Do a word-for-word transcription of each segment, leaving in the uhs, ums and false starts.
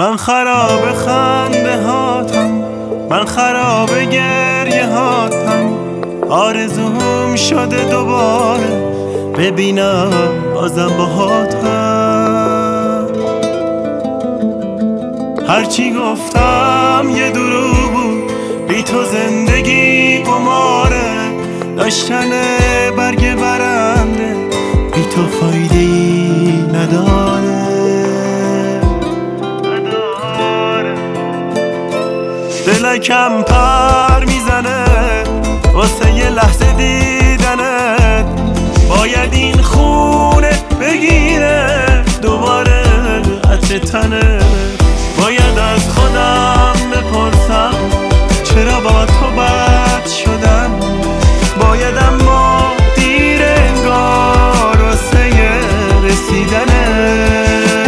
من خراب خنده هاتم، من خراب گریه هاتم. آرزوم شده دوباره ببینم بازم باهاتم. هرچی گفتم یه دروغ بود، بی تو زندگی قماره. داشتن برگ برنده بی تو فایده‌ای نداره. دلکم پر میزنه واسه یه لحظه دیدنت. باید این خونه بگیره دوباره عطر تنت. باید از خودم بپرسم چرا با تو بد شدم. باید اما دیر انگار واسه رسیدنت.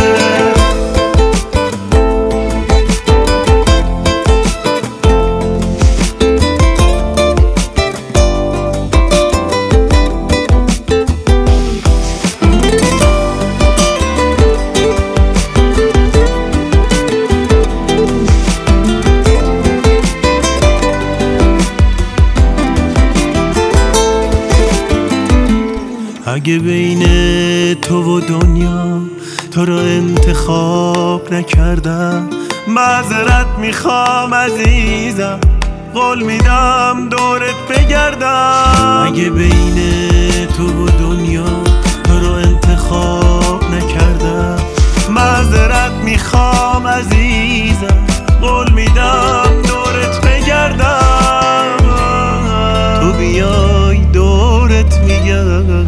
اگه بین تو و دنیا تو رو انتخاب نکردم، معذرت میخوام عزیزم، قول میدم دورت بگردم. اگه بین تو و دنیا تو رو انتخاب نکردم، معذرت میخوام عزیزم، قول میدم دورت بگردم. تو بیای دورت میگردم.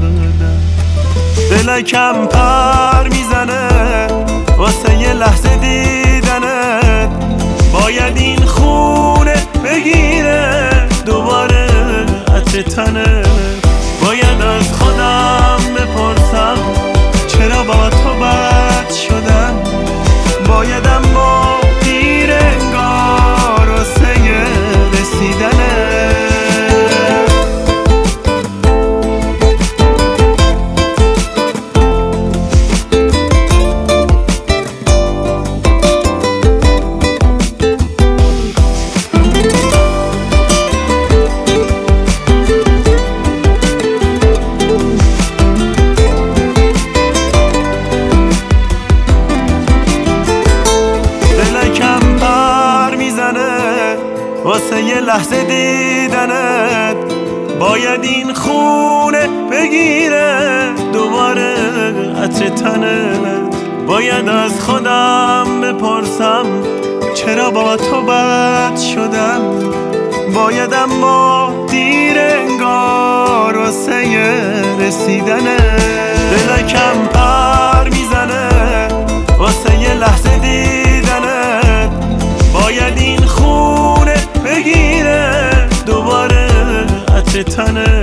دلکم پر میزنه واسه یه لحظه دیدنت. باید این خونه بگیره دوباره عطر تنت. باید از خودم بپرسم چرا با تو بد شدم. باید اما دیر انگار واسه رسیدنت. واسه یه لحظه دیدنت. باید این خونه بگیره دوباره عطر تنت. باید از خودم بپرسم چرا با تو بد شدم. باید اما دیر انگار واسه رسیدنت. دلکم پر میزنه واسه یه لحظه دیدنت. باید این خونه بگیره دوباره عطر تنت.